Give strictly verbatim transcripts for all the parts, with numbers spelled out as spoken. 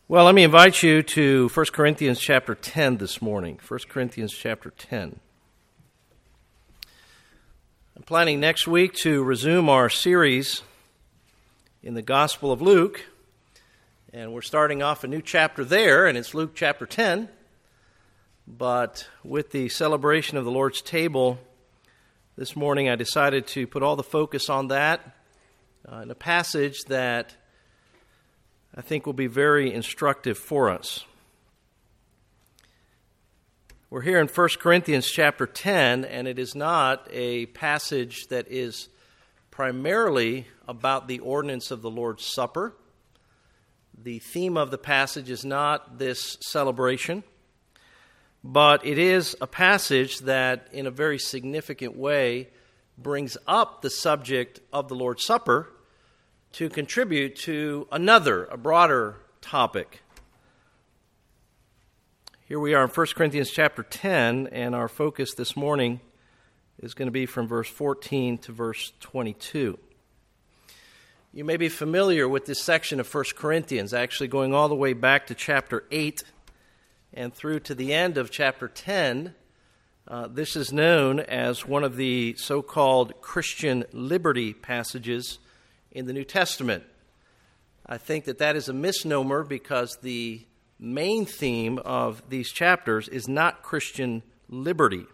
Well, let me invite you to First Corinthians chapter ten this morning. First Corinthians chapter ten. I'm planning next week to resume our series in the Gospel of Luke, and we're starting off a new chapter there, and it's Luke chapter ten. But with the celebration of the Lord's table this morning, I decided to put all the focus on that uh, in a passage that I think will be very instructive for us. We're here in First Corinthians chapter ten, and it is not a passage that is primarily about the ordinance of the Lord's Supper. The theme of the passage is not this celebration, but it is a passage that in a very significant way brings up the subject of the Lord's Supper to contribute to another, a broader topic. Here we are in First Corinthians chapter ten, and our focus this morning is going to be from verse fourteen to verse twenty-two. You may be familiar with this section of First Corinthians, actually going all the way back to chapter eight and through to the end of chapter ten. Uh, this is known as one of the so-called Christian liberty passages in the New Testament. I think that that is a misnomer because the main theme of these chapters is not Christian liberty.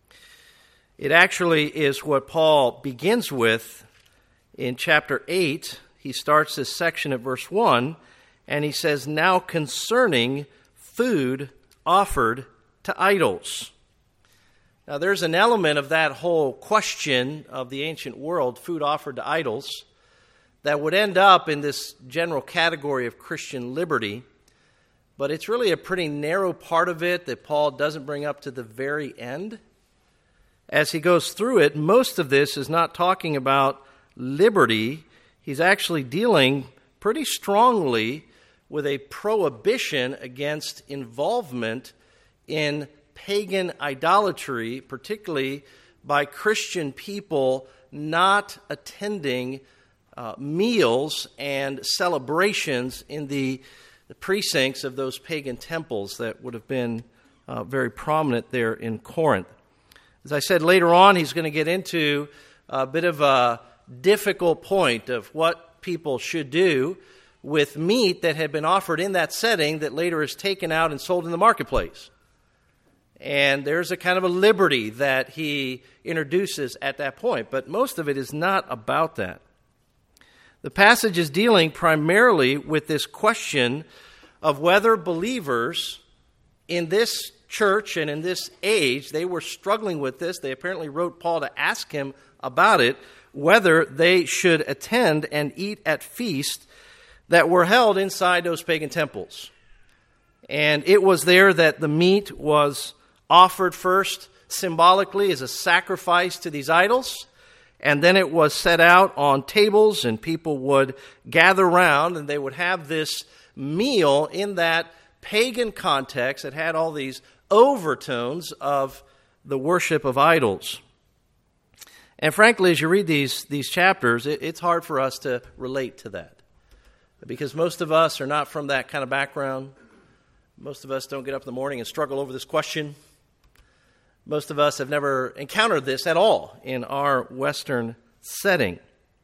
It actually is what Paul begins with in chapter eight. He starts this section at verse one, and he says, "Now concerning food offered to idols." Now there's an element of that whole question of the ancient world, food offered to idols, that would end up in this general category of Christian liberty, but it's really a pretty narrow part of it that Paul doesn't bring up to the very end. As he goes through it, most of this is not talking about liberty. He's actually dealing pretty strongly with a prohibition against involvement in pagan idolatry, particularly by Christian people not attending Uh, meals and celebrations in the, the precincts of those pagan temples that would have been uh, very prominent there in Corinth. As I said, later on, he's going to get into a bit of a difficult point of what people should do with meat that had been offered in that setting that later is taken out and sold in the marketplace. And there's a kind of a liberty that he introduces at that point, but most of it is not about that. The passage is dealing primarily with this question of whether believers in this church and in this age, they were struggling with this. They apparently wrote Paul to ask him about it, whether they should attend and eat at feasts that were held inside those pagan temples. And it was there that the meat was offered first symbolically as a sacrifice to these idols. And then it was set out on tables, and people would gather around, and they would have this meal in that pagan context that had all these overtones of the worship of idols. And frankly, as you read these, these chapters, it, it's hard for us to relate to that. Because most of us are not from that kind of background. Most of us don't get up in the morning and struggle over this question. Most of us have never encountered this at all in our Western setting.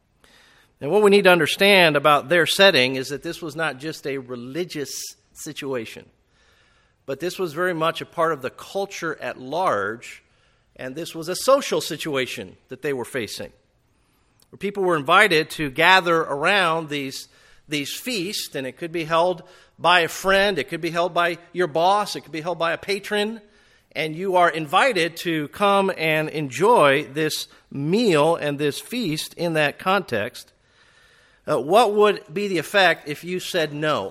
And what we need to understand about their setting is that this was not just a religious situation, but this was very much a part of the culture at large, and this was a social situation that they were facing, where people were invited to gather around these, these feasts, and it could be held by a friend, it could be held by your boss, it could be held by a patron, and you are invited to come and enjoy this meal and this feast in that context. Uh, what would be the effect if you said no?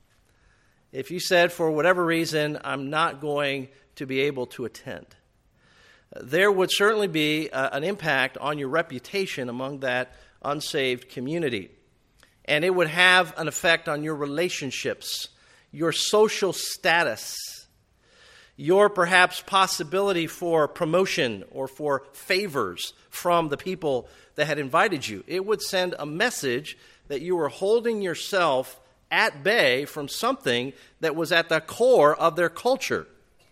If you said, for whatever reason, I'm not going to be able to attend. Uh, there would certainly be uh, an impact on your reputation among that unsaved community. And it would have an effect on your relationships, your social status, your perhaps possibility for promotion or for favors from the people that had invited you. It would send a message that you were holding yourself at bay from something that was at the core of their culture.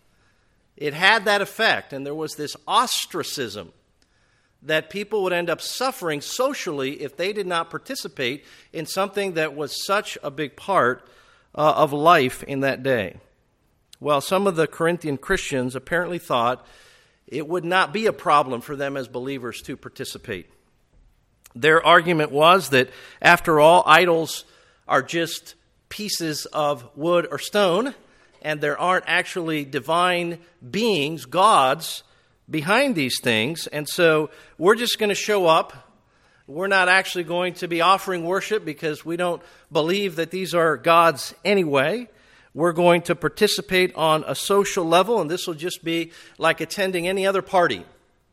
It had that effect, and there was this ostracism that people would end up suffering socially if they did not participate in something that was such a big part uh, of life in that day. Well, some of the Corinthian Christians apparently thought it would not be a problem for them as believers to participate. Their argument was that, after all, idols are just pieces of wood or stone, and there aren't actually divine beings, gods, behind these things. And so we're just going to show up. We're not actually going to be offering worship because we don't believe that these are gods anyway. We're going to participate on a social level, and this will just be like attending any other party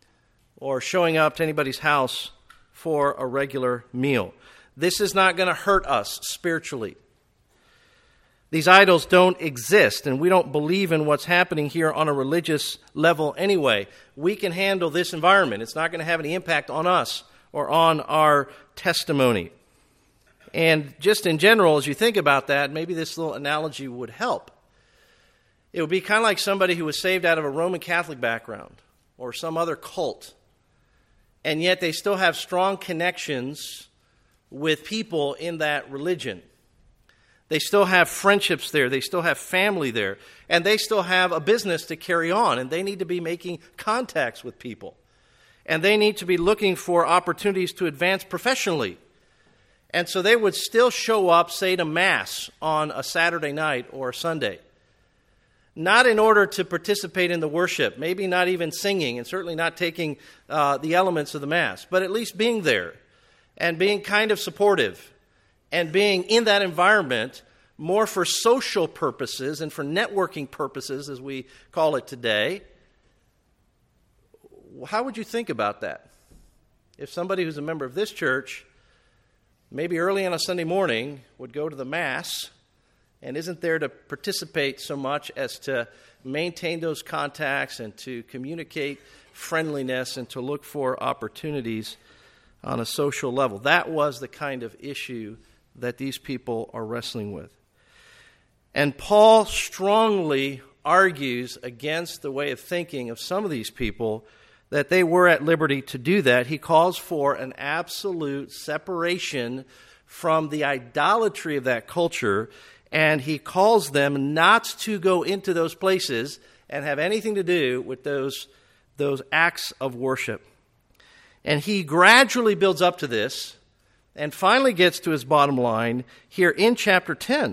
or showing up to anybody's house for a regular meal. This is not going to hurt us spiritually. These idols don't exist, and we don't believe in what's happening here on a religious level anyway. We can handle this environment. It's not going to have any impact on us or on our testimony. And just in general, as you think about that, maybe this little analogy would help. It would be kind of like somebody who was saved out of a Roman Catholic background or some other cult, and yet they still have strong connections with people in that religion. They still have friendships there. They still have family there. And they still have a business to carry on. And they need to be making contacts with people. And they need to be looking for opportunities to advance professionally. And so they would still show up, say, to Mass on a Saturday night or a Sunday. Not in order to participate in the worship, maybe not even singing, and certainly not taking uh, the elements of the Mass, but at least being there and being kind of supportive. And being in that environment more for social purposes and for networking purposes, as we call it today. How would you think about that? If somebody who's a member of this church, maybe early on a Sunday morning, would go to the Mass and isn't there to participate so much as to maintain those contacts and to communicate friendliness and to look for opportunities on a social level. That was the kind of issue that these people are wrestling with. And Paul strongly argues against the way of thinking of some of these people that they were at liberty to do that. He calls for an absolute separation from the idolatry of that culture, and he calls them not to go into those places and have anything to do with those, those acts of worship. And he gradually builds up to this and finally gets to his bottom line here in chapter ten.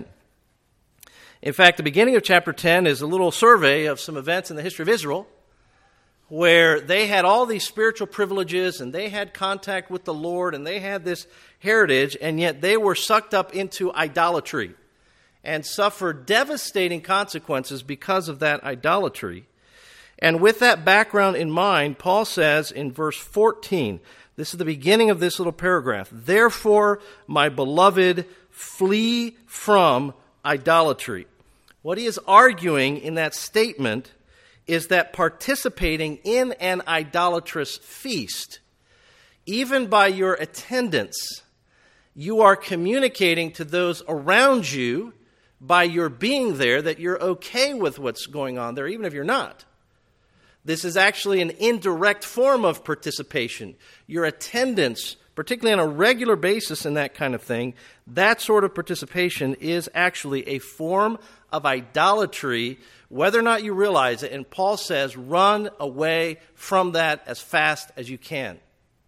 In fact, the beginning of chapter ten is a little survey of some events in the history of Israel where they had all these spiritual privileges and they had contact with the Lord and they had this heritage, and yet they were sucked up into idolatry and suffered devastating consequences because of that idolatry. And with that background in mind, Paul says in verse fourteen, this is the beginning of this little paragraph, "Therefore, my beloved, flee from idolatry." What he is arguing in that statement is that participating in an idolatrous feast, even by your attendance, you are communicating to those around you by your being there that you're okay with what's going on there, even if you're not. This is actually an indirect form of participation. Your attendance, particularly on a regular basis in that kind of thing, that sort of participation is actually a form of idolatry, whether or not you realize it. And Paul says, run away from that as fast as you can.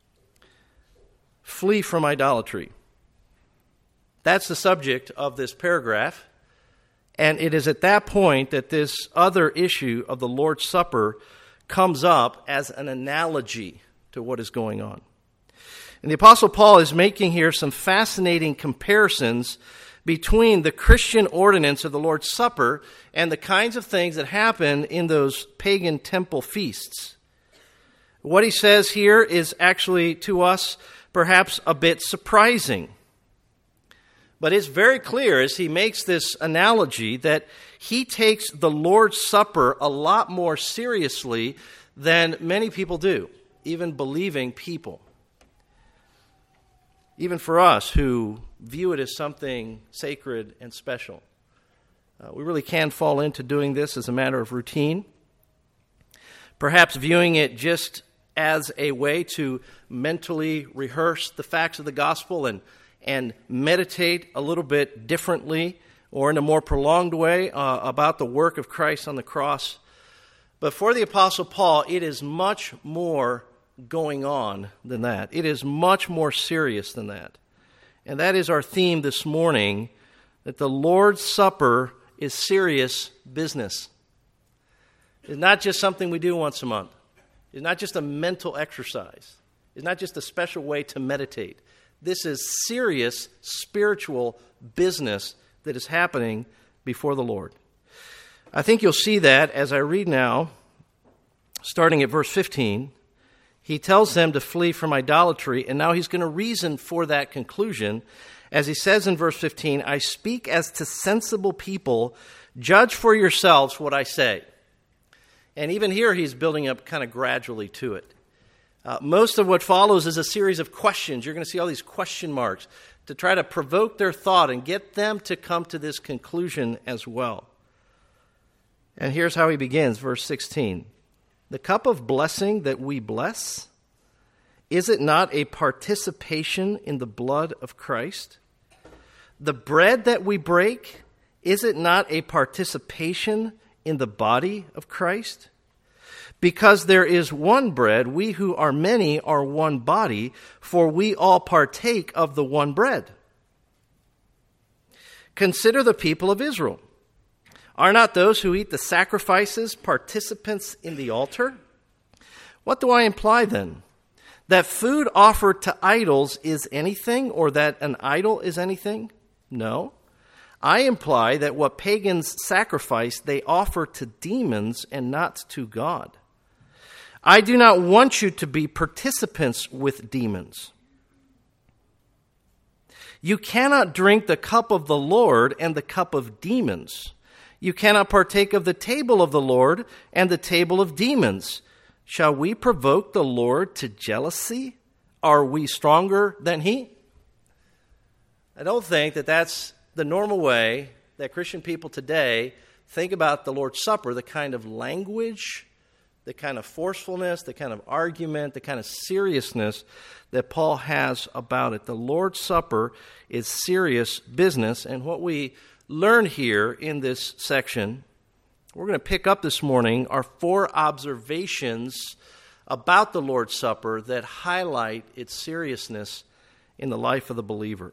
Flee from idolatry. That's the subject of this paragraph. And it is at that point that this other issue of the Lord's Supper comes up as an analogy to what is going on. And the Apostle Paul is making here some fascinating comparisons between the Christian ordinance of the Lord's Supper and the kinds of things that happen in those pagan temple feasts. What he says here is actually, to us, perhaps a bit surprising. But it's very clear as he makes this analogy that he takes the Lord's Supper a lot more seriously than many people do, even believing people. Even for us who view it as something sacred and special. Uh, we really can fall into doing this as a matter of routine, perhaps viewing it just as a way to mentally rehearse the facts of the gospel and, and meditate a little bit differently or in a more prolonged way uh, about the work of Christ on the cross. But for the Apostle Paul, it is much more going on than that. It is much more serious than that. And that is our theme this morning, that the Lord's Supper is serious business. It's not just something we do once a month. It's not just a mental exercise. It's not just a special way to meditate. This is serious spiritual business that is happening before the Lord. I think you'll see that as I read now, starting at verse fifteen. He tells them to flee from idolatry, and now he's going to reason for that conclusion. As he says in verse fifteen, I speak as to sensible people, judge for yourselves what I say. And even here he's building up kind of gradually to it. Uh, most of what follows is a series of questions. You're going to see all these question marks to try to provoke their thought and get them to come to this conclusion as well. And here's how he begins, verse sixteen. The cup of blessing that we bless, is it not a participation in the blood of Christ? The bread that we break, is it not a participation in the body of Christ? Because there is one bread, we who are many are one body, for we all partake of the one bread. Consider the people of Israel. Are not those who eat the sacrifices participants in the altar? What do I imply then? That food offered to idols is anything, or that an idol is anything? No. I imply that what pagans sacrifice, they offer to demons and not to God. I do not want you to be participants with demons. You cannot drink the cup of the Lord and the cup of demons. You cannot partake of the table of the Lord and the table of demons. Shall we provoke the Lord to jealousy? Are we stronger than he? I don't think that that's the normal way that Christian people today think about the Lord's Supper, the kind of language, the kind of forcefulness, the kind of argument, the kind of seriousness that Paul has about it. The Lord's Supper is serious business, and what we learn here in this section, we're going to pick up this morning, are four observations about the Lord's Supper that highlight its seriousness in the life of the believer.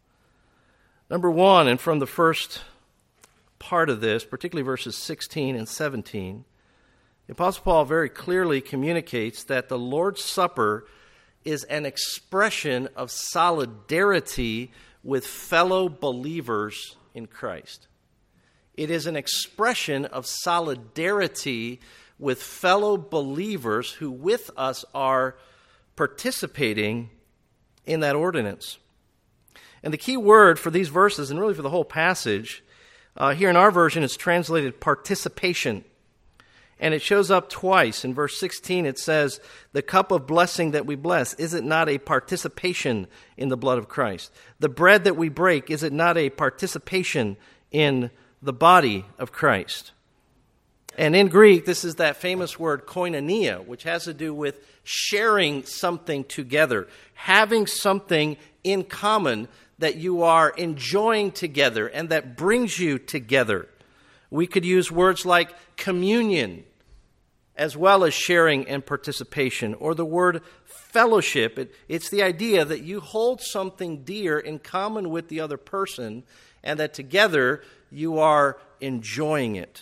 Number one, and from the first part of this, particularly verses sixteen and seventeen, the Apostle Paul very clearly communicates that the Lord's Supper is an expression of solidarity with fellow believers in Christ. It is an expression of solidarity with fellow believers who with us are participating in that ordinance. And the key word for these verses, and really for the whole passage, uh, here in our version is translated participation. And it shows up twice. In verse sixteen it says, the cup of blessing that we bless, is it not a participation in the blood of Christ? The bread that we break, is it not a participation in the body of Christ? And in Greek, this is that famous word koinonia, which has to do with sharing something together, having something in common that you are enjoying together and that brings you together. We could use words like communion as well as sharing and participation, or the word fellowship. It, it's the idea that you hold something dear in common with the other person and that together you are enjoying it.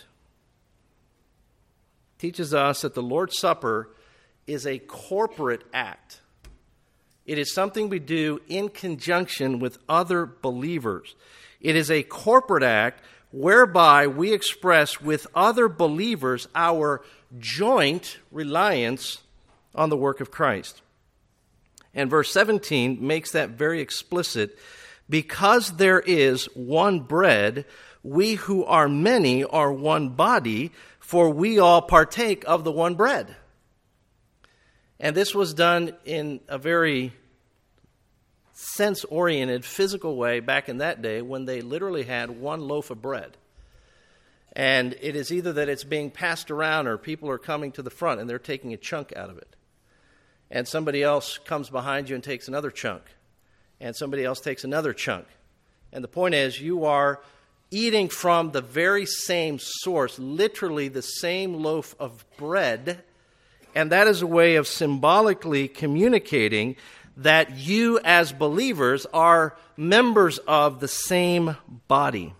It teaches us that the Lord's Supper is a corporate act. It is something we do in conjunction with other believers. It is a corporate act whereby we express with other believers our joint reliance on the work of Christ. And verse seventeen makes that very explicit. Because there is one bread, we who are many are one body, for we all partake of the one bread. And this was done in a very sense-oriented, physical way back in that day when they literally had one loaf of bread. And it is either that it's being passed around or people are coming to the front and they're taking a chunk out of it. And somebody else comes behind you and takes another chunk. And somebody else takes another chunk. And the point is, you are eating from the very same source, literally the same loaf of bread. And that is a way of symbolically communicating that you as believers are members of the same body.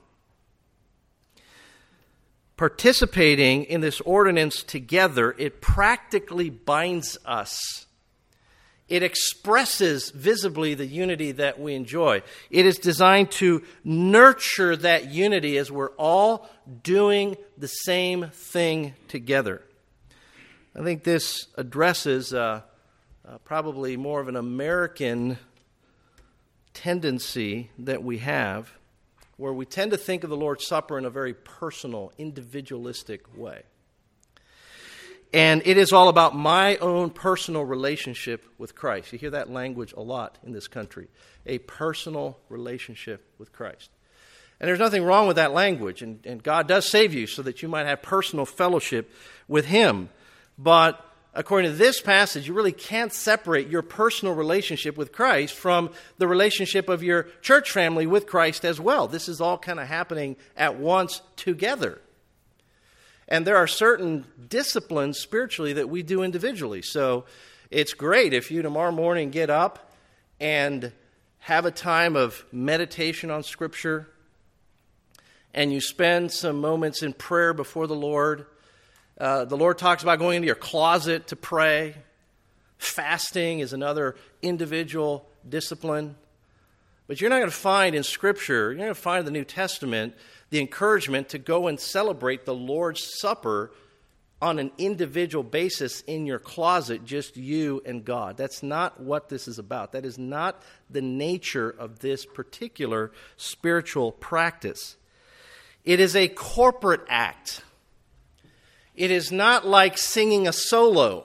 Participating in this ordinance together, it practically binds us. It expresses visibly the unity that we enjoy. It is designed to nurture that unity as we're all doing the same thing together. I think this addresses uh, uh, probably more of an American tendency that we have, where we tend to think of the Lord's Supper in a very personal, individualistic way. And it is all about my own personal relationship with Christ. You hear that language a lot in this country. A personal relationship with Christ. And there's nothing wrong with that language. And, and God does save you so that you might have personal fellowship with Him. But according to this passage, you really can't separate your personal relationship with Christ from the relationship of your church family with Christ as well. This is all kind of happening at once together. And there are certain disciplines spiritually that we do individually. So it's great if you tomorrow morning get up and have a time of meditation on Scripture and you spend some moments in prayer before the Lord. Uh, the Lord talks about going into your closet to pray. Fasting is another individual discipline. But you're not going to find in Scripture, you're not going to find in the New Testament the encouragement to go and celebrate the Lord's Supper on an individual basis in your closet, just you and God. That's not what this is about. That is not the nature of this particular spiritual practice. It is a corporate act. It is not like singing a solo.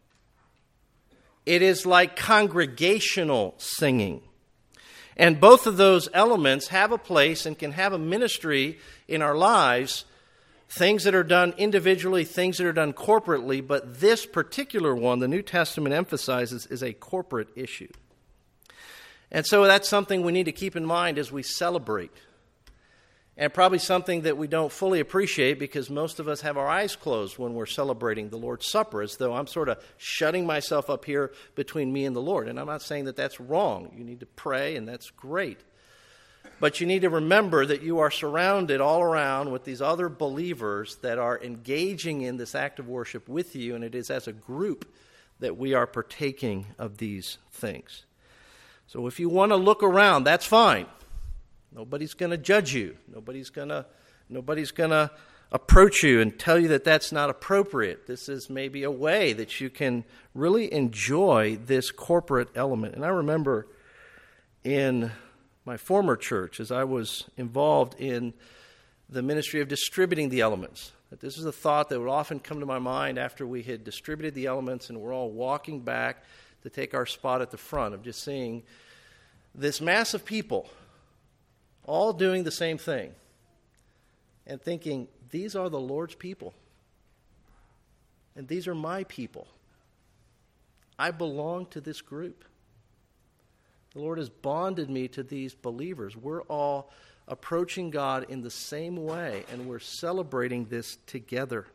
It is like congregational singing. And both of those elements have a place and can have a ministry in our lives, things that are done individually, things that are done corporately, but this particular one, the New Testament emphasizes, is a corporate issue. And so that's something we need to keep in mind as we celebrate. And probably something that we don't fully appreciate because most of us have our eyes closed when we're celebrating the Lord's Supper, as though I'm sort of shutting myself up here between me and the Lord. And I'm not saying that that's wrong. You need to pray, and that's great. But you need to remember that you are surrounded all around with these other believers that are engaging in this act of worship with you, and it is as a group that we are partaking of these things. So if you want to look around, that's fine. Nobody's going to judge you. Nobody's going to nobody's going to approach you and tell you that that's not appropriate. This is maybe a way that you can really enjoy this corporate element. And I remember in my former church, as I was involved in the ministry of distributing the elements, that this is a thought that would often come to my mind after we had distributed the elements and we're all walking back to take our spot at the front, of just seeing this mass of people all doing the same thing, and thinking, these are the Lord's people, and these are my people. I belong to this group. The Lord has bonded me to these believers. We're all approaching God in the same way, and we're celebrating this together.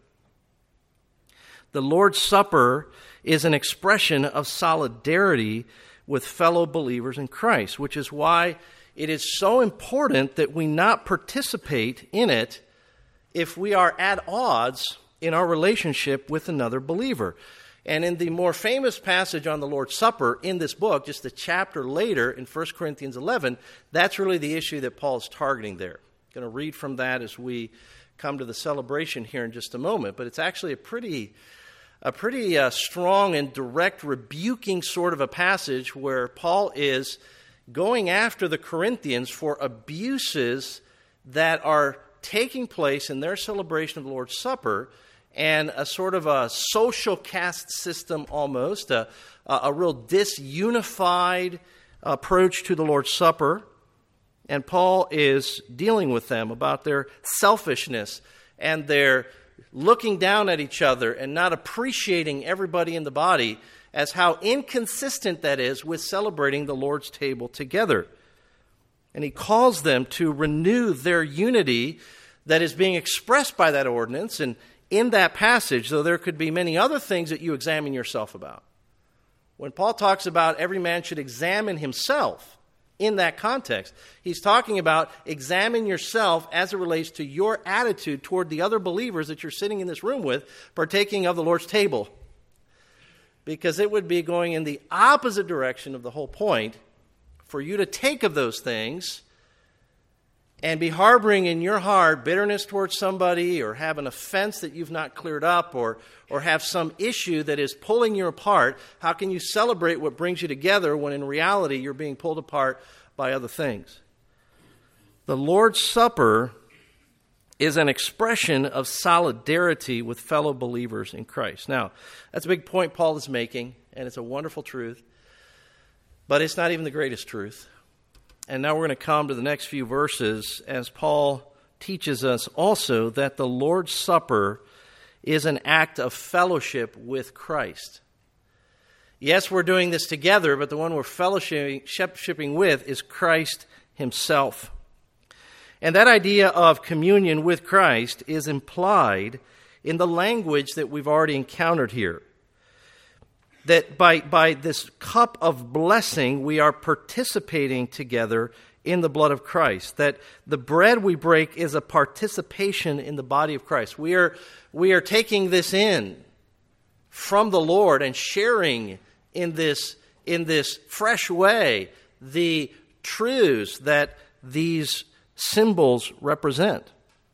The Lord's Supper is an expression of solidarity with fellow believers in Christ, which is why it is so important that we not participate in it if we are at odds in our relationship with another believer. And in the more famous passage on the Lord's Supper in this book, just a chapter later in First Corinthians eleven, that's really the issue that Paul's targeting there. I'm going to read from that as we come to the celebration here in just a moment. But it's actually a pretty, a pretty uh, strong and direct rebuking sort of a passage where Paul is going after the Corinthians for abuses that are taking place in their celebration of the Lord's Supper, and a sort of a social caste system almost, a, a real disunified approach to the Lord's Supper, and Paul is dealing with them about their selfishness and their looking down at each other and not appreciating everybody in the body, as how inconsistent that is with celebrating the Lord's table together. And he calls them to renew their unity that is being expressed by that ordinance. And in that passage, though there could be many other things that you examine yourself about, when Paul talks about every man should examine himself in that context, he's talking about examine yourself as it relates to your attitude toward the other believers that you're sitting in this room with, partaking of the Lord's table. Because it would be going in the opposite direction of the whole point for you to take of those things and be harboring in your heart bitterness towards somebody, or have an offense that you've not cleared up, or or have some issue that is pulling you apart. How can you celebrate what brings you together when in reality you're being pulled apart by other things? The Lord's Supper is an expression of solidarity with fellow believers in Christ. Now, that's a big point Paul is making, and it's a wonderful truth, but it's not even the greatest truth. And now we're going to come to the next few verses as Paul teaches us also that the Lord's Supper is an act of fellowship with Christ. Yes, we're doing this together, but the one we're fellowshipping with is Christ himself. And that idea of communion with Christ is implied in the language that we've already encountered here. That by, by this cup of blessing, we are participating together in the blood of Christ. That the bread we break is a participation in the body of Christ. We are, we are taking this in from the Lord and sharing in this, in this fresh way the truths that these symbols represent.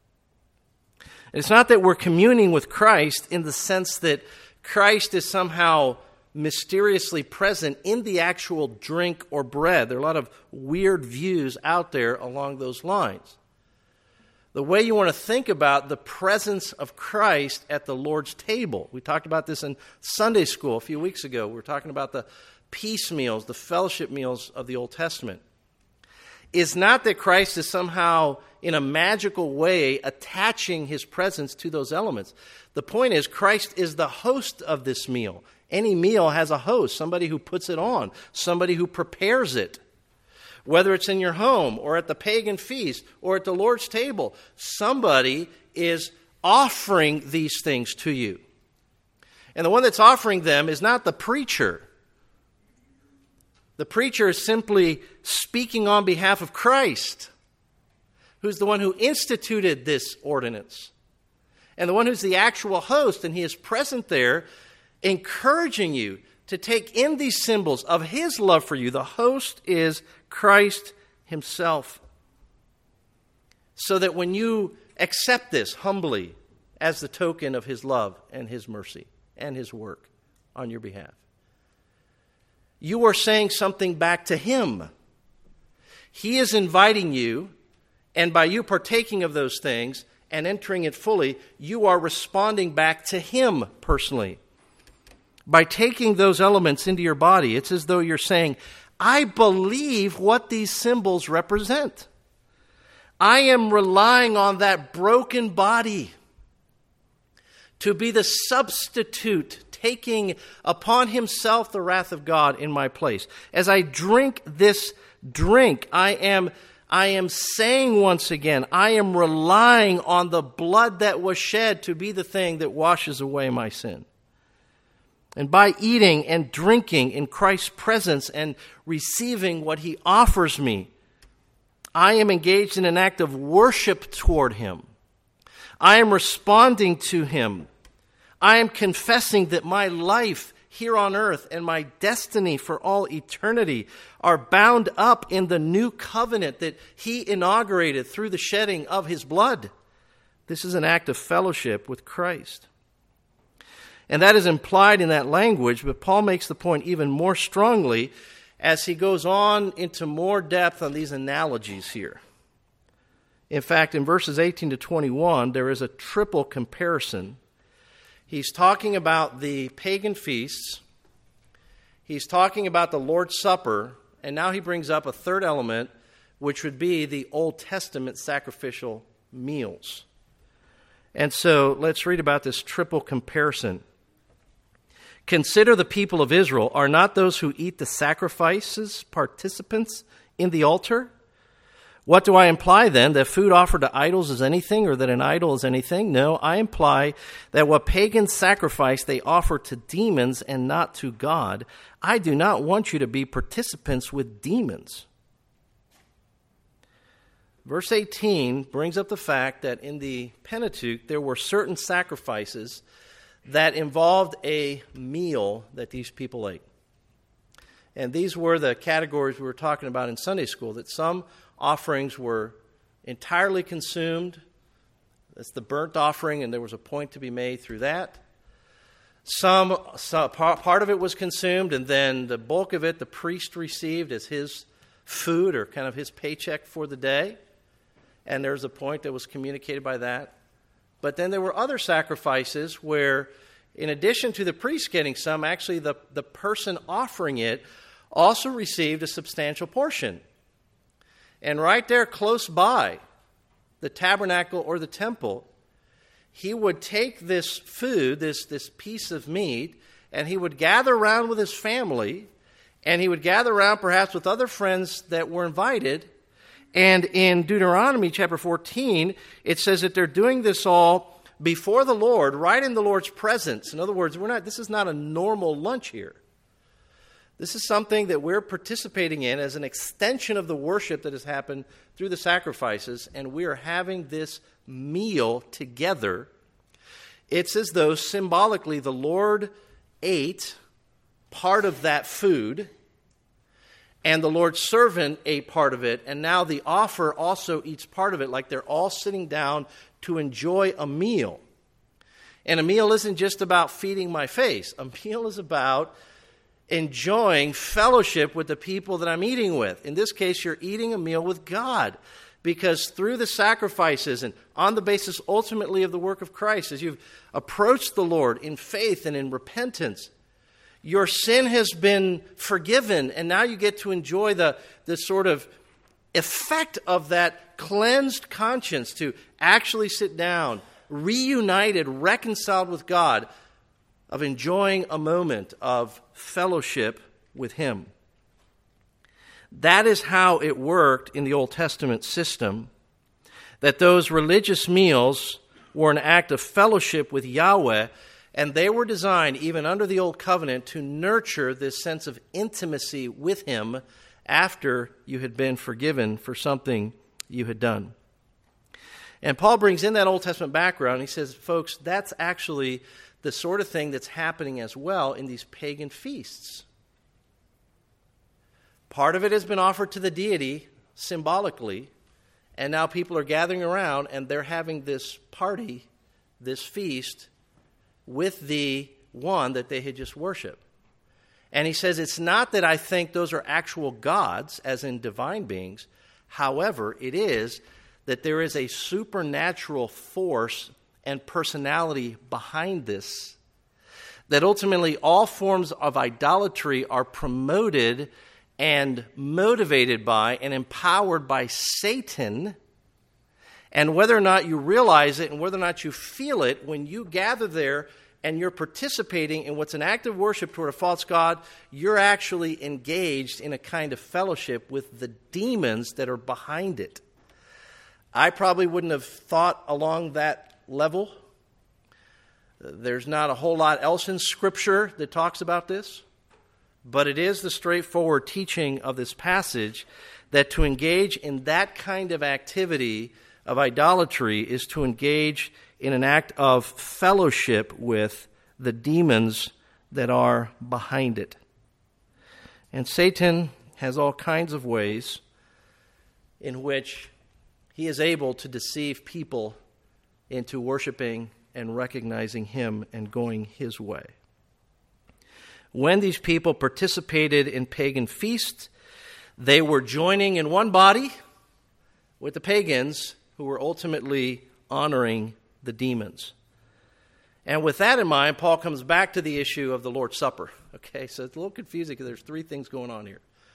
It's not that we're communing with Christ in the sense that Christ is somehow mysteriously present in the actual drink or bread. There are a lot of weird views out there along those lines. The way you want to think about the presence of Christ at the Lord's table. We talked about this in Sunday school a few weeks ago. We were talking about the peace meals, the fellowship meals of the Old Testament. Is not that Christ is somehow in a magical way attaching his presence to those elements. The point is, Christ is the host of this meal. Any meal has a host, somebody who puts it on, somebody who prepares it. Whether it's in your home or at the pagan feast or at the Lord's table, somebody is offering these things to you. And the one that's offering them is not the preacher. The preacher is simply speaking on behalf of Christ, who's the one who instituted this ordinance. And the one who's the actual host, and he is present there, encouraging you to take in these symbols of his love for you. The host is Christ himself. So that when you accept this humbly as the token of his love and his mercy and his work on your behalf, you are saying something back to him. He is inviting you, and by you partaking of those things and entering it fully, you are responding back to him personally. By taking those elements into your body, it's as though you're saying, I believe what these symbols represent. I am relying on that broken body to be the substitute, taking upon himself the wrath of God in my place. As I drink this drink, I am, I am saying once again, I am relying on the blood that was shed to be the thing that washes away my sin. And by eating and drinking in Christ's presence and receiving what he offers me, I am engaged in an act of worship toward him. I am responding to him. I am confessing that my life here on earth and my destiny for all eternity are bound up in the new covenant that he inaugurated through the shedding of his blood. This is an act of fellowship with Christ. And that is implied in that language, but Paul makes the point even more strongly as he goes on into more depth on these analogies here. In fact, in verses eighteen to twenty-one, there is a triple comparison. He's talking about the pagan feasts, he's talking about the Lord's Supper, and now he brings up a third element, which would be the Old Testament sacrificial meals. And so let's read about this triple comparison. Consider the people of Israel. Are not those who eat the sacrifices participants in the altar? What do I imply then? That food offered to idols is anything, or that an idol is anything? No, I imply that what pagans sacrifice they offer to demons and not to God. I do not want you to be participants with demons. Verse eighteen brings up the fact that in the Pentateuch there were certain sacrifices that involved a meal that these people ate. And these were the categories we were talking about in Sunday school, that some offerings were entirely consumed. That's the burnt offering, and there was a point to be made through that. Some, some part of it was consumed, and then the bulk of it the priest received as his food, or kind of his paycheck for the day. And there's a point that was communicated by that. But then there were other sacrifices where, in addition to the priest getting some, actually the, the person offering it also received a substantial portion. And right there close by the tabernacle or the temple, he would take this food, this, this piece of meat, and he would gather around with his family, and he would gather around perhaps with other friends that were invited. And in Deuteronomy chapter fourteen, it says that they're doing this all before the Lord, right in the Lord's presence. In other words, we're not. This is not a normal lunch here. This is something that we're participating in as an extension of the worship that has happened through the sacrifices, and we are having this meal together. It's as though symbolically the Lord ate part of that food, and the Lord's servant ate part of it, and now the offer also eats part of it, like they're all sitting down to enjoy a meal. And a meal isn't just about feeding my face. A meal is about enjoying fellowship with the people that I'm eating with. In this case, you're eating a meal with God, because through the sacrifices and on the basis ultimately of the work of Christ, as you've approached the Lord in faith and in repentance, your sin has been forgiven, and now you get to enjoy the, the sort of effect of that cleansed conscience to actually sit down, reunited, reconciled with God, of enjoying a moment of fellowship with Him. That is how it worked in the Old Testament system, that those religious meals were an act of fellowship with Yahweh, and they were designed, even under the Old Covenant, to nurture this sense of intimacy with Him after you had been forgiven for something you had done. And Paul brings in that Old Testament background, and he says, folks, that's actually the sort of thing that's happening as well in these pagan feasts. Part of it has been offered to the deity symbolically, and now people are gathering around and they're having this party, this feast, with the one that they had just worshipped. And he says, it's not that I think those are actual gods, as in divine beings. However, it is that there is a supernatural force and personality behind this, that ultimately all forms of idolatry are promoted and motivated by and empowered by Satan. And whether or not you realize it and whether or not you feel it, when you gather there and you're participating in what's an act of worship toward a false god, you're actually engaged in a kind of fellowship with the demons that are behind it. I probably wouldn't have thought along that level. There's not a whole lot else in Scripture that talks about this, but it is the straightforward teaching of this passage that to engage in that kind of activity of idolatry is to engage in an act of fellowship with the demons that are behind it. And Satan has all kinds of ways in which he is able to deceive people into worshiping and recognizing him and going his way. When these people participated in pagan feasts, they were joining in one body with the pagans who were ultimately honoring the demons. And with that in mind, Paul comes back to the issue of the Lord's Supper. Okay, so it's a little confusing because there's three things going on here.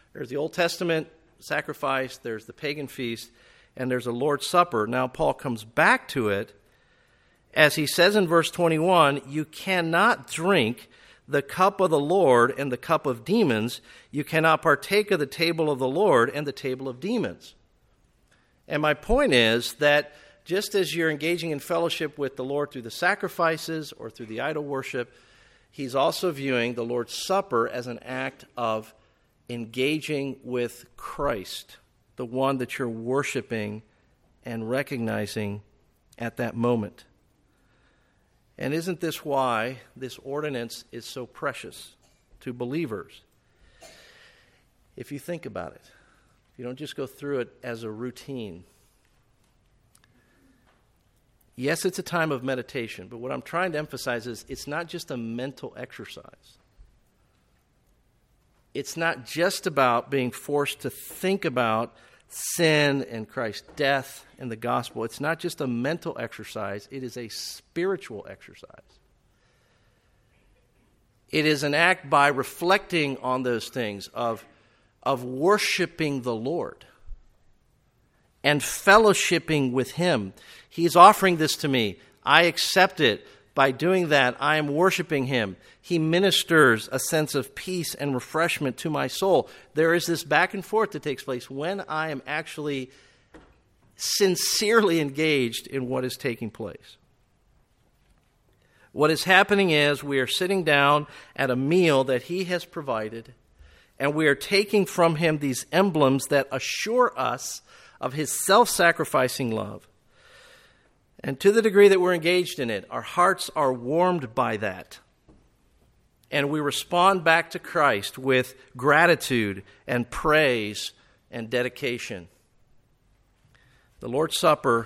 There's the Old Testament sacrifice, there's the pagan feast, and there's a Lord's Supper. Now Paul comes back to it as he says in verse twenty-one, you cannot drink the cup of the Lord and the cup of demons. You cannot partake of the table of the Lord and the table of demons. And my point is that just as you're engaging in fellowship with the Lord through the sacrifices or through the idol worship, he's also viewing the Lord's Supper as an act of engaging with Christ, the one that you're worshiping and recognizing at that moment. And isn't this why this ordinance is so precious to believers? If you think about it, you don't just go through it as a routine. Yes, it's a time of meditation, but what I'm trying to emphasize is it's not just a mental exercise. It's not just about being forced to think about sin and Christ's death and the gospel. It's not just a mental exercise. It is a spiritual exercise. It is an act by reflecting on those things of, of worshiping the Lord and fellowshipping with Him. He's offering this to me. I accept it. By doing that, I am worshiping Him. He ministers a sense of peace and refreshment to my soul. There is this back and forth that takes place when I am actually sincerely engaged in what is taking place. What is happening is we are sitting down at a meal that He has provided, and we are taking from Him these emblems that assure us of His self-sacrificing love. And to the degree that we're engaged in it, our hearts are warmed by that. And we respond back to Christ with gratitude and praise and dedication. The Lord's Supper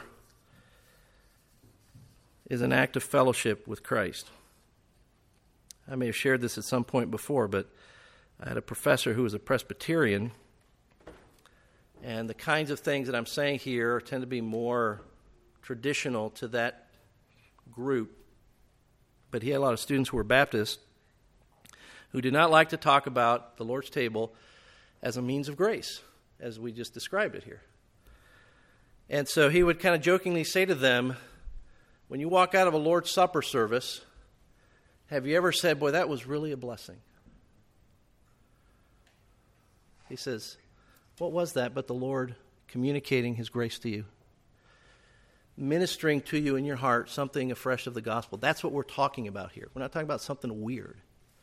is an act of fellowship with Christ. I may have shared this at some point before, but I had a professor who was a Presbyterian, and the kinds of things that I'm saying here tend to be more traditional to that group. But he had a lot of students who were Baptists who did not like to talk about the Lord's table as a means of grace, as we just described it here. And so he would kind of jokingly say to them, when you walk out of a Lord's Supper service, have you ever said, boy, that was really a blessing? He says, what was that but the Lord communicating His grace to you? Ministering to you in your heart something afresh of the gospel. That's what we're talking about here. We're not talking about something weird.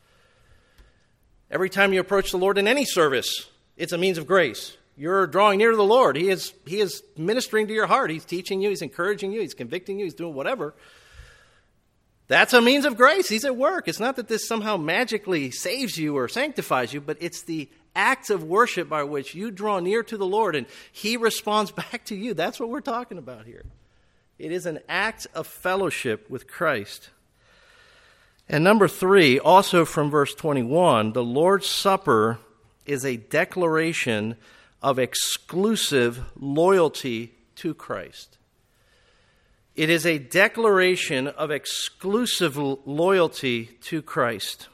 Every time you approach the Lord in any service, it's a means of grace. You're drawing near to the Lord. He is, he is ministering to your heart. He's teaching you. He's encouraging you. He's convicting you. He's doing whatever. That's a means of grace. He's at work. It's not that this somehow magically saves you or sanctifies you, but it's the acts of worship by which you draw near to the Lord and He responds back to you. That's what we're talking about here. It is an act of fellowship with Christ. And number three, also from verse twenty-one, the Lord's Supper is a declaration of exclusive loyalty to Christ. It is a declaration of exclusive loyalty to Christ.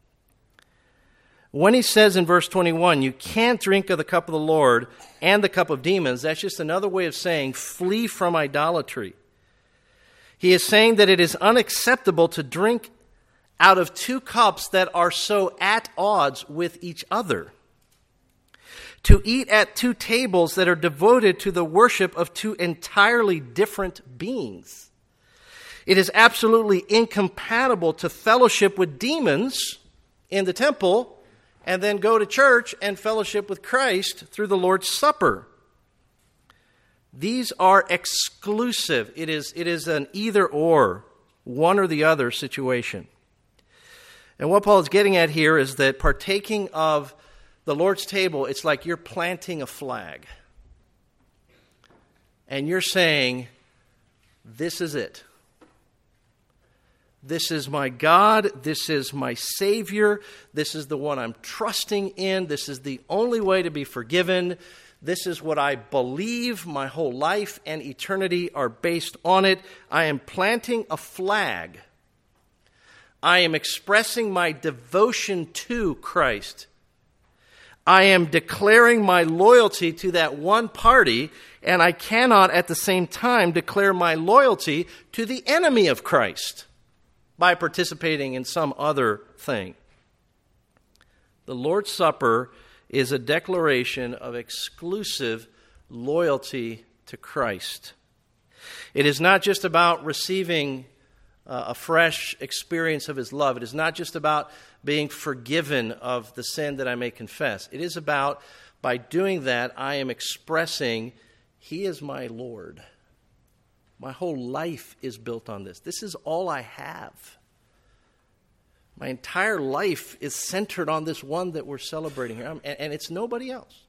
When he says in verse twenty-one, you can't drink of the cup of the Lord and the cup of demons, that's just another way of saying flee from idolatry. He is saying that it is unacceptable to drink out of two cups that are so at odds with each other. To eat at two tables that are devoted to the worship of two entirely different beings. It is absolutely incompatible to fellowship with demons in the temple and then go to church and fellowship with Christ through the Lord's Supper. These are exclusive. It is, it is an either-or, one or the other situation. And what Paul is getting at here is that partaking of the Lord's table, it's like you're planting a flag. And you're saying, this is it. This is my God. This is my Savior. This is the one I'm trusting in. This is the only way to be forgiven. This is what I believe. My whole life and eternity are based on it. I am planting a flag. I am expressing my devotion to Christ. I am declaring my loyalty to that one party, and I cannot at the same time declare my loyalty to the enemy of Christ by participating in some other thing. The Lord's Supper is a declaration of exclusive loyalty to Christ. It is not just about receiving uh, a fresh experience of His love. It is not just about being forgiven of the sin that I may confess. It is about, by doing that, I am expressing, He is my Lord. My whole life is built on this. This is all I have. My entire life is centered on this one that we're celebrating here, and, and it's nobody else.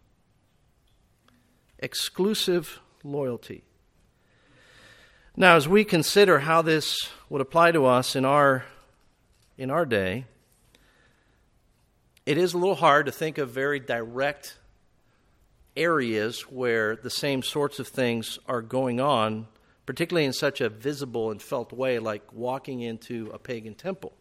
Exclusive loyalty. Now, as we consider how this would apply to us in our in our day, it is a little hard to think of very direct areas where the same sorts of things are going on, particularly in such a visible and felt way, like walking into a pagan temple.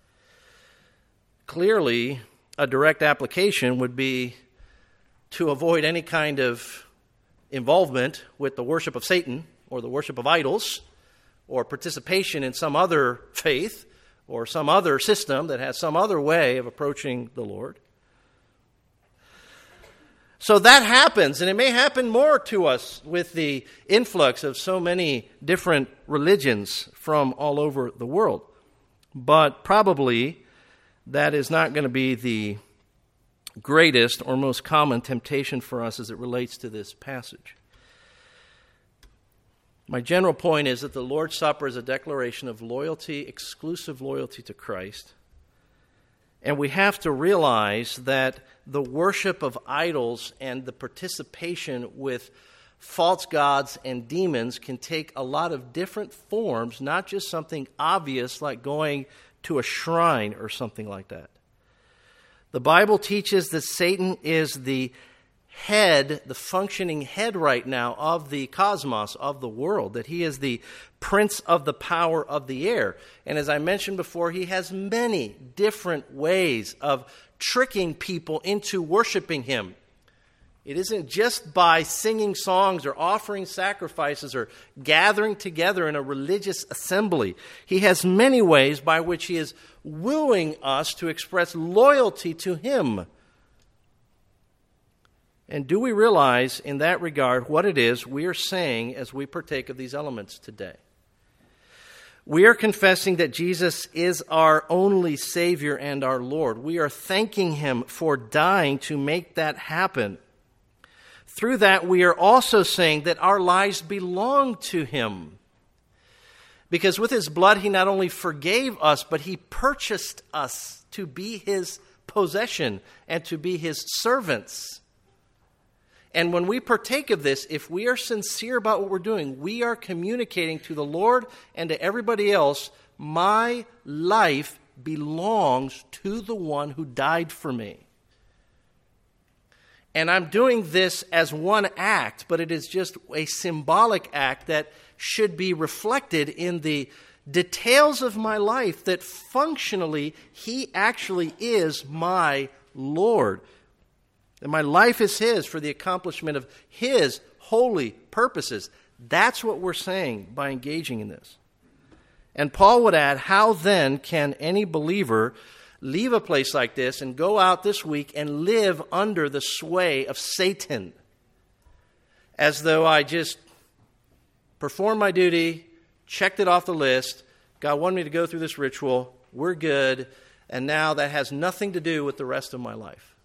Clearly, a direct application would be to avoid any kind of involvement with the worship of Satan or the worship of idols or participation in some other faith or some other system that has some other way of approaching the Lord. So that happens, and it may happen more to us with the influx of so many different religions from all over the world. But probably that is not going to be the greatest or most common temptation for us as it relates to this passage. My general point is that the Lord's Supper is a declaration of loyalty, exclusive loyalty to Christ. And we have to realize that the worship of idols and the participation with false gods and demons can take a lot of different forms, not just something obvious like going to a shrine or something like that. The Bible teaches that Satan is the head, the functioning head right now of the cosmos, of the world, that he is the prince of the power of the air. And as I mentioned before, he has many different ways of tricking people into worshiping him. It isn't just by singing songs or offering sacrifices or gathering together in a religious assembly. He has many ways by which he is wooing us to express loyalty to him. And do we realize in that regard what it is we are saying as we partake of these elements today? We are confessing that Jesus is our only Savior and our Lord. We are thanking him for dying to make that happen. Through that, we are also saying that our lives belong to him. Because with his blood, he not only forgave us, but he purchased us to be his possession and to be his servants. And when we partake of this, if we are sincere about what we're doing, we are communicating to the Lord and to everybody else, my life belongs to the one who died for me. And I'm doing this as one act, but it is just a symbolic act that should be reflected in the details of my life, that functionally he actually is my Lord. And my life is his for the accomplishment of his holy purposes. That's what we're saying by engaging in this. And Paul would add, how then can any believer leave a place like this and go out this week and live under the sway of Satan, as though I just performed my duty, checked it off the list, God wanted me to go through this ritual, we're good, and now that has nothing to do with the rest of my life.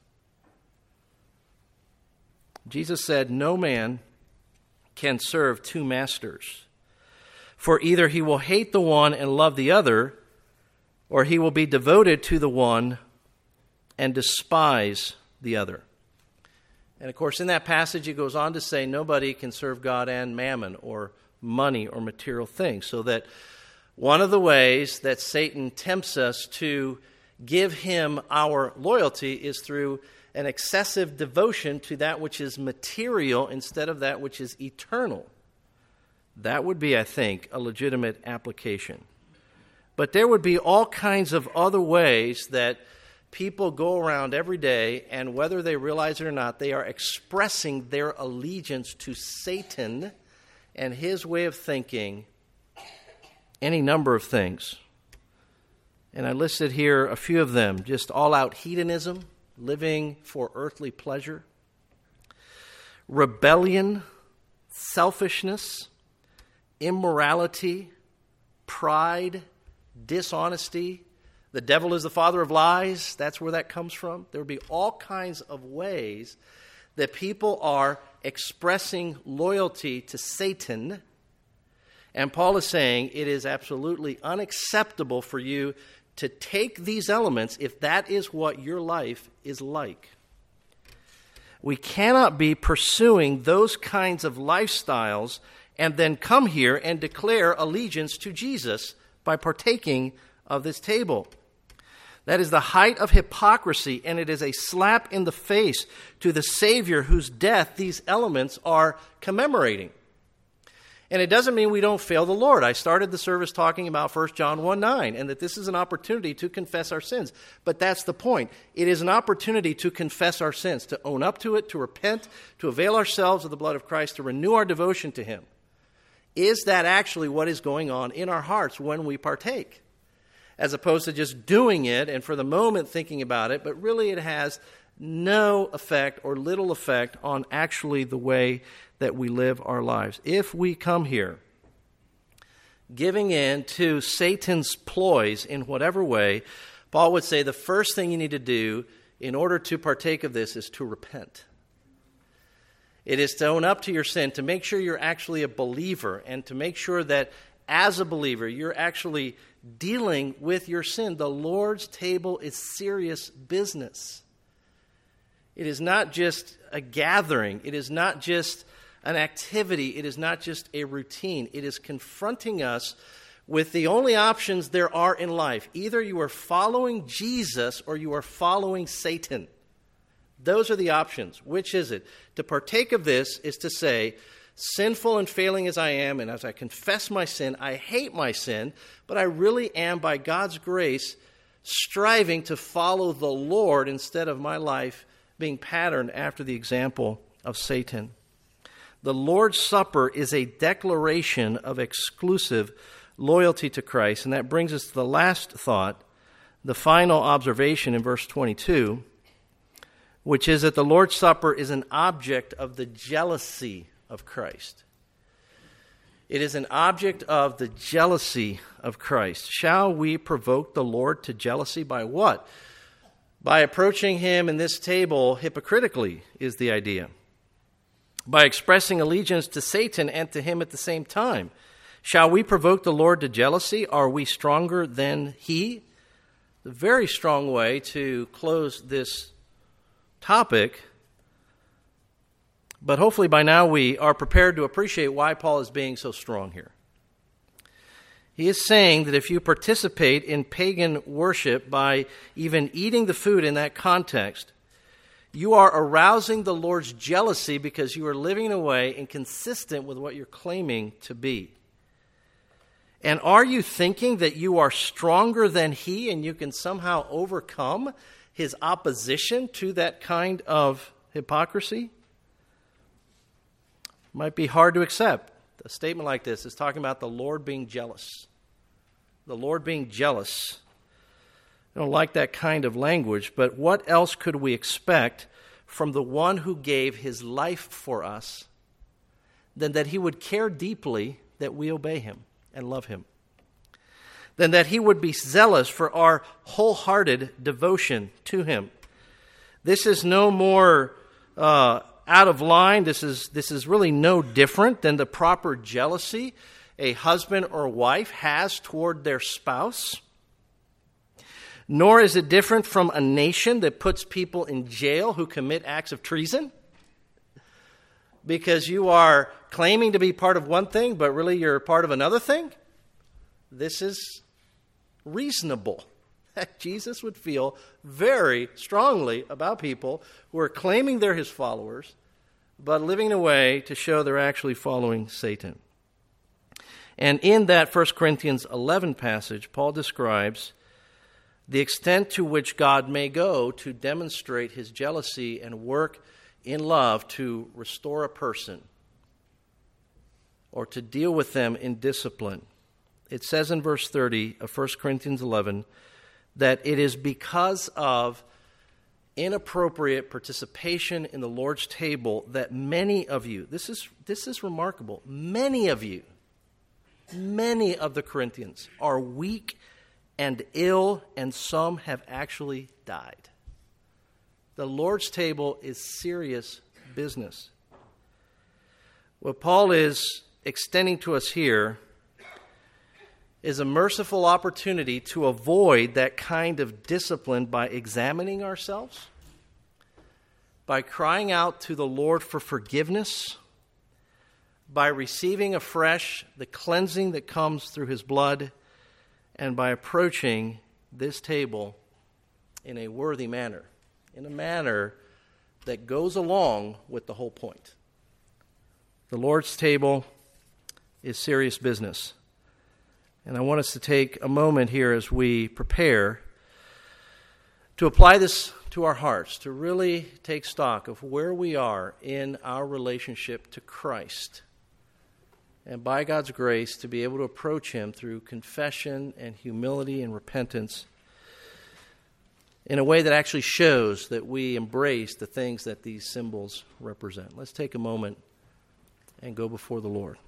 Jesus said, no man can serve two masters, for either he will hate the one and love the other, or he will be devoted to the one and despise the other. And of course, in that passage, it goes on to say nobody can serve God and mammon or money or material things. So that one of the ways that Satan tempts us to give him our loyalty is through an excessive devotion to that which is material instead of that which is eternal. That would be, I think, a legitimate application. But there would be all kinds of other ways that people go around every day, and whether they realize it or not, they are expressing their allegiance to Satan and his way of thinking, any number of things. And I listed here a few of them: just all-out hedonism, living for earthly pleasure, rebellion, selfishness, immorality, pride, dishonesty. The devil is the father of lies. That's where that comes from. There would be all kinds of ways that people are expressing loyalty to Satan. And Paul is saying it is absolutely unacceptable for you to take these elements if that is what your life is like. We cannot be pursuing those kinds of lifestyles and then come here and declare allegiance to Jesus by partaking of this table. That is the height of hypocrisy, and it is a slap in the face to the Savior whose death these elements are commemorating. And it doesn't mean we don't fail the Lord. I started the service talking about First John one nine, and that this is an opportunity to confess our sins. But that's the point. It is an opportunity to confess our sins, to own up to it, to repent, to avail ourselves of the blood of Christ, to renew our devotion to Him. Is that actually what is going on in our hearts when we partake? As opposed to just doing it and for the moment thinking about it, but really it has no effect or little effect on actually the way that we live our lives. If we come here giving in to Satan's ploys in whatever way, Paul would say the first thing you need to do in order to partake of this is to repent. It is to own up to your sin, to make sure you're actually a believer, and to make sure that as a believer you're actually dealing with your sin. The Lord's table is serious business. It is not just a gathering. It is not just an activity. It is not just a routine. It is confronting us with the only options there are in life. Either you are following Jesus or you are following Satan. Those are the options. Which is it? To partake of this is to say, sinful and failing as I am, and as I confess my sin, I hate my sin, but I really am, by God's grace, striving to follow the Lord instead of my life being patterned after the example of Satan. The Lord's Supper is a declaration of exclusive loyalty to Christ, and that brings us to the last thought, the final observation in verse twenty-two, which is that the Lord's Supper is an object of the jealousy of Christ. It is an object of the jealousy of Christ. Shall we provoke the Lord to jealousy by what? By approaching Him in this table hypocritically is the idea. By expressing allegiance to Satan and to Him at the same time. Shall we provoke the Lord to jealousy? Are we stronger than He? A very strong way to close this topic. But hopefully by now we are prepared to appreciate why Paul is being so strong here. He is saying that if you participate in pagan worship by even eating the food in that context, you are arousing the Lord's jealousy because you are living in a way inconsistent with what you're claiming to be. And are you thinking that you are stronger than He and you can somehow overcome His opposition to that kind of hypocrisy? Might be hard to accept. A statement like this is talking about the Lord being jealous. The Lord being jealous. I don't like that kind of language, but what else could we expect from the one who gave His life for us than that He would care deeply that we obey Him and love Him? Than that He would be zealous for our wholehearted devotion to Him. This is no more uh, out of line. This is this is really no different than the proper jealousy a husband or wife has toward their spouse. Nor is it different from a nation that puts people in jail who commit acts of treason. Because you are claiming to be part of one thing, but really you're part of another thing. This is reasonable. Jesus would feel very strongly about people who are claiming they're His followers, but living in a way to show they're actually following Satan. And in that First Corinthians eleven passage, Paul describes the extent to which God may go to demonstrate his jealousy and work in love to restore a person or to deal with them in discipline. It says in verse thirty of First Corinthians eleven that it is because of inappropriate participation in the Lord's table that many of you, this is this is remarkable, many of you, many of the Corinthians are weak and ill, and some have actually died. The Lord's table is serious business. What Paul is extending to us here is a merciful opportunity to avoid that kind of discipline by examining ourselves, by crying out to the Lord for forgiveness, by receiving afresh the cleansing that comes through his blood, and by approaching this table in a worthy manner, in a manner that goes along with the whole point. The Lord's table is serious business. And I want us to take a moment here as we prepare to apply this to our hearts, to really take stock of where we are in our relationship to Christ. And by God's grace, to be able to approach him through confession and humility and repentance in a way that actually shows that we embrace the things that these symbols represent. Let's take a moment and go before the Lord.